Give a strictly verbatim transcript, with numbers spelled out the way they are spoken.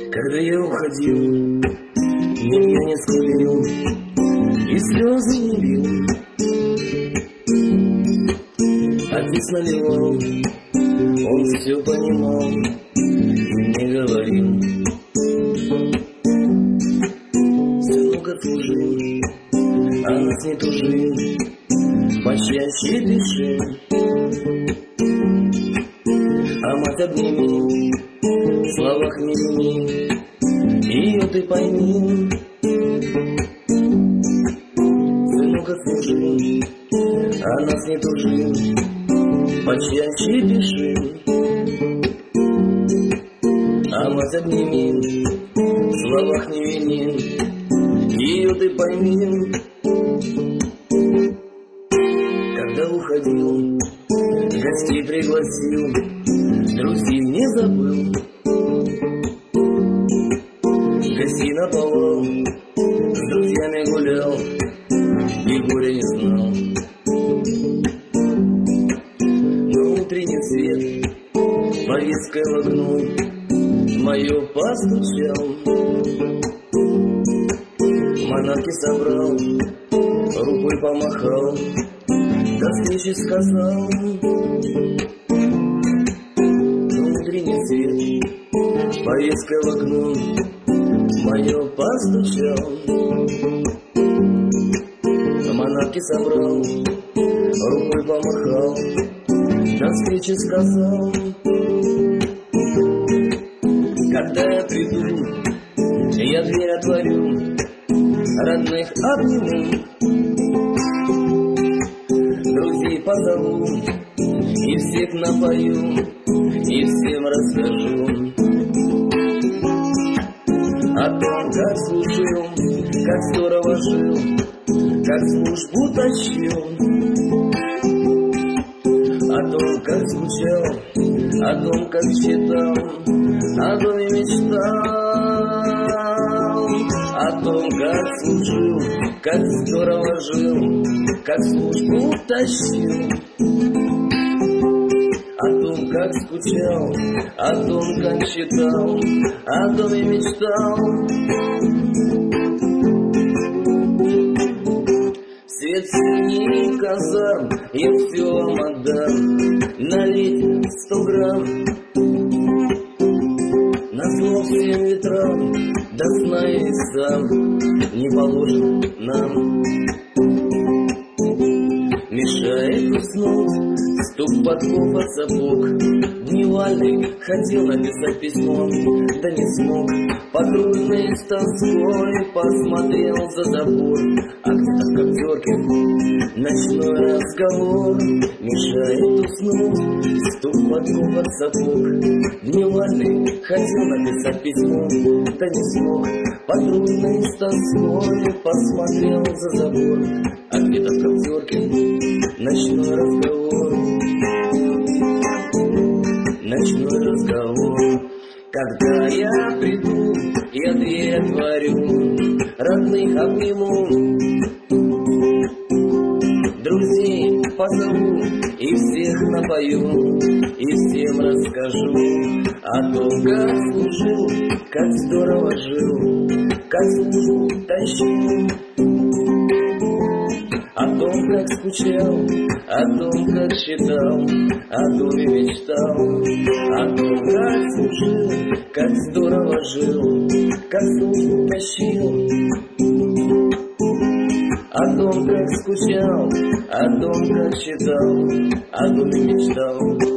Когда я уходил, меня не скулил и слезы не лил. Отец наливал, он все понимал и мне говорил: сынок, отслужи, а нас не тужи, почаще дыши. А мать обними, в словах не вини, ее ты пойми. Сынок, отслужи, а нас не тужи, почаще дыши. А мать обними, в словах не вини, ее ты пойми. Когда уходил, гостей пригласил, друзей не забыл. Гостей наповал, с друзьями гулял и горя не знал. Но утренний свет повесткой в окно мое постучал. Манатки собрал, рукой помахал, до встречи сказал. Но утренний свет повесткой в окно мое постучал. Манатки собрал, рукой помахал, до встречи сказал. Когда я приду, я дверь отворю, родных обниму, друзей позову и всех напою, и всем расскажу о том, как служил, как здорово жил, как службу тащил, о том, как скучал, о том, как читал, о доме мечтал, о том, как служил, как здорово жил, как службу тащил, о том, как скучал, о том, как читал, о доме мечтал. Свет синий казан, я все вам отдам, налить сто грамм, назло всем ветрам, до сна и сам не положен нам. Мешает уснуть стук подков от сапог. Дневальный хотел написать письмо, да не смог. Патрульный с тоской посмотрел за забор, а где-то в коптерке ночной разговор. Мешает уснуть стук подков от сапог. Дневальный хотел написать письмо, да не смог. Патрульный с тоской посмотрел за забор, а где-то в коптерке ночной разговор. Ночной разговор. Когда я приду, я дверь отворю, родных обниму, друзей позову и всех напою, и всем расскажу о том, как служил, как здорово жил, как службу тащил, о том, как скучал, о том, как читал, о доме мечтал, о том, как служил, как здорово жил, как службу тащил, о том, как скучал, о том, как читал, о доме мечтал.